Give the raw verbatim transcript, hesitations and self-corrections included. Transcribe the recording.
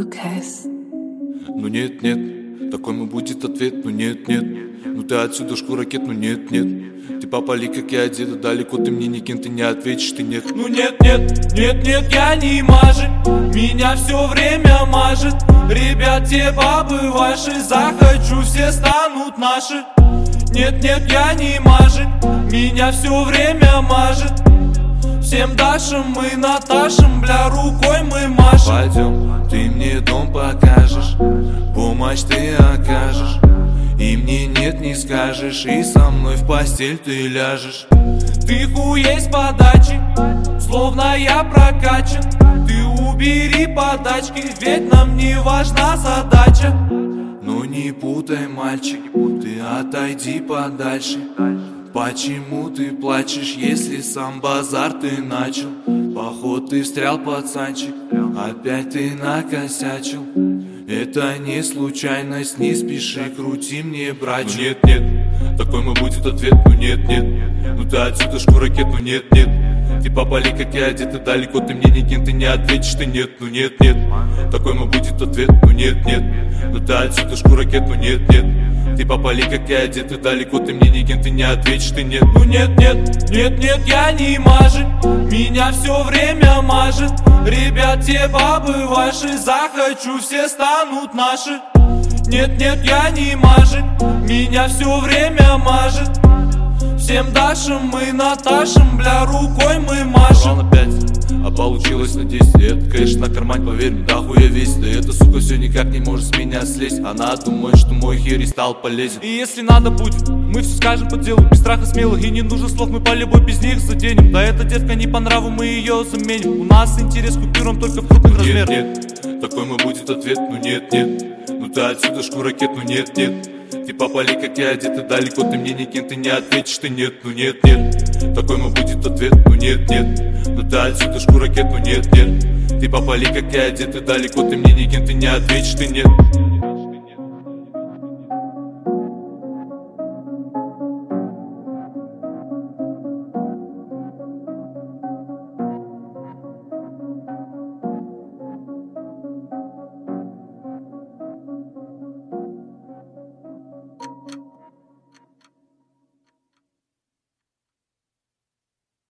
Lucas. Ну нет, нет, такой мой будет ответ. Ну нет, нет, ну ты отсюда шку ракет. Ну нет, нет, ты попали, как я одета. Далеко ты мне никем, ты не ответишь, ты нет. Ну нет, нет, нет, нет, я не мажет. Меня все время мажет. Ребят, те бабы ваши, захочу, все станут наши. Нет, нет, я не мажет. Меня все время мажет. Всем Дашам мы Наташам, бля, рукой мы машем. Пойдем, ты мне дом покажешь, помощь ты окажешь, и мне нет не скажешь, и со мной в постель ты ляжешь. Ты хуей с подачи, словно я прокачан. Ты убери подачки, ведь нам не важна задача. Ну не путай, мальчик, ты отойди подальше. Почему ты плачешь, если сам базар ты начал? Поход ты встрял, пацанчик, опять ты накосячил. Это не случайность, не спеши, крути мне, братчик. Ну нет, нет, такой мой будет ответ. Ну нет, нет, ну ты отсюда шку ракет. Ну нет, нет, ты попали, как я одета. Далеко ты мне никем, ты не ответишь, ты нет. Ну нет, нет, такой мой будет ответ. Ну нет, нет, ну ты отсюда шку ракет. Ну нет, нет, ты попали, как я одета. Далеко ты мне никем, ты не ответишь, ты нет. Ну нет, нет, нет, нет, я не мажет. Меня все время мажет. Ребят, те бабы ваши, захочу, все станут наши. Нет, нет, я не мажет. Меня все время мажет. Всем Дашам мы Наташам, бля, рукой мы машем. Ровно пять, а получилось на десять. Это, конечно, на кармане, поверь мне, дохуя весит. Да эта сука все никак не может с меня слезть. Она думает, что мой херь стал полезен. И если надо будет, мы все скажем по делу, без страха смелых. И не нужно слов, мы по любой без них заденем. Да эта девка не по нраву, мы ее заменим. У нас интерес к купюрам только в крупных размерах. Нет, нет, такой мой будет ответ. Ну нет, нет, ну ты отсюда шку ракет. Ну нет, нет, ты попали, как я одета. Далеко ты мне никем, ты не ответишь, ты нет. Ну нет, нет, такой мой будет ответ. Ну нет, нет, ну ты отсюда шку ракет. Ну нет, нет, ты попали, как я одета. Далеко ты мне никем, ты не ответишь, ты нет.